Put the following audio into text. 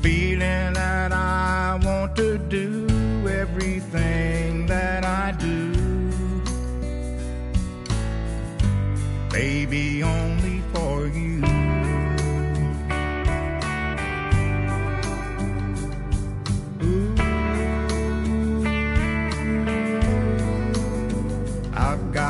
feeling that I want to do everything that I do, baby, only for you. Ooh, I've got